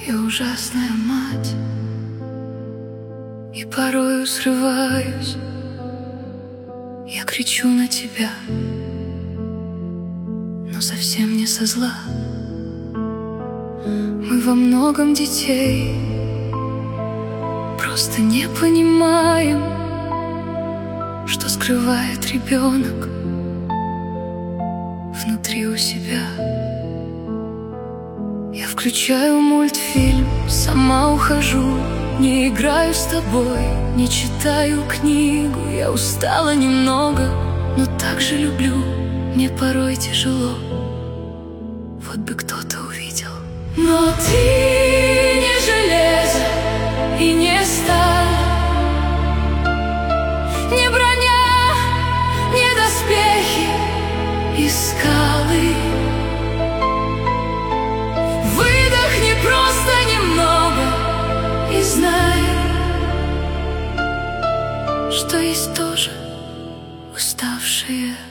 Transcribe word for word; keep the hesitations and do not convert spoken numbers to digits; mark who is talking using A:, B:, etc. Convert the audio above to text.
A: Я ужасная мать, и порою срываюсь. Я кричу на тебя, но совсем не со зла. Мы во многом детей, просто не понимаем, что скрывает ребенок внутри у себя. Я включаю мультфильм, сама ухожу, не играю с тобой, не читаю книгу. Я устала немного, но так же люблю. Мне порой тяжело, вот бы кто-то увидел. Но ты не железо и не сталь, не броня, не доспехи и скалы. Выдохни просто немного и знай, что есть тоже уставшие.